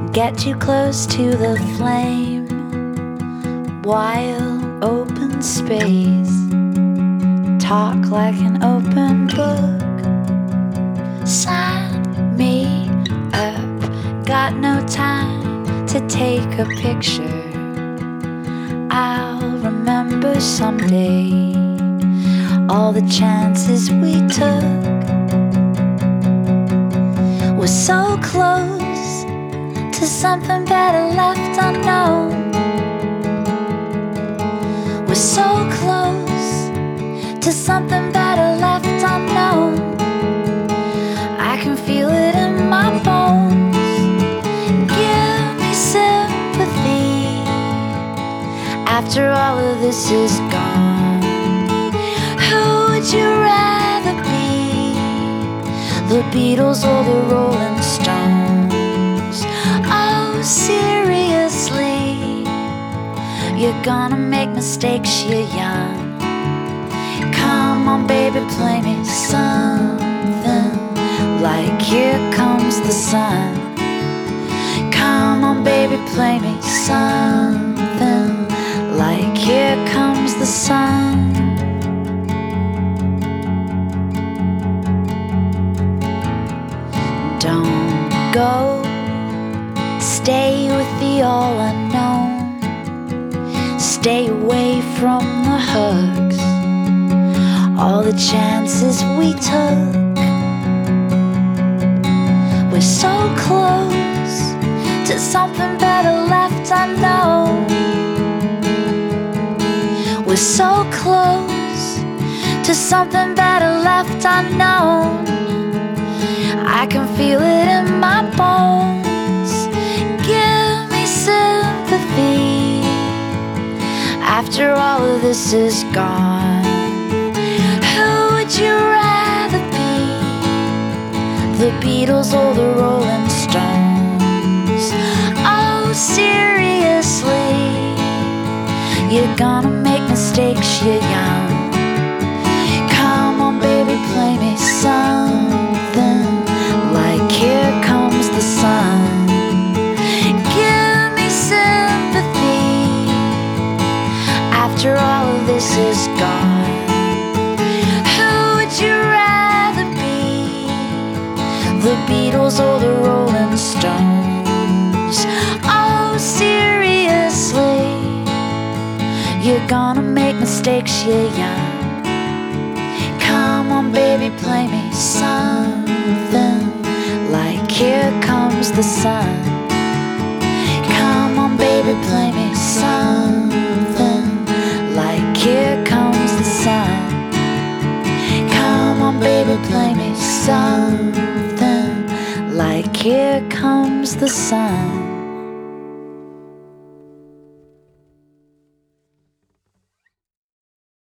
Get too close to the flame, wild open space. Talk like an open book. Sign me up. Got no time to take a picture. I'll remember someday all the chances we took. We're so close to something better left unknown. We're so close to something better left unknown. I can feel it in my bones. Give me sympathy after all of this is gone. Who would you rather be, the Beatles or the Rolling Stones? Oh, seriously, you're gonna make mistakes, you're young. Come on, baby, play me something like Here Comes the Sun. Come on, baby, play me something like Here Comes the Sun. Don't go, stay with the all unknown. Stay away from the hugs, all the chances we took. We're so close to something better left unknown. We're so close to something better left unknown. I can feel it in my bones. Give me sympathy after all of this is gone. Who would you rather be, the Beatles or the Rolling Stones? Oh, seriously, you're gonna make mistakes, you're young. Come on, baby, play me something like Here Comes the Sun. Give me sympathy after all of this is gone. Who would you rather be, the Beatles or the Rolling Stones? Oh, seriously, you're gonna make mistakes, you're young. Come on, baby, play me something like Here Comes the Sun. Come on, baby, play me something like Here Comes the Sun. Come on, baby, play me something like Here Comes the Sun.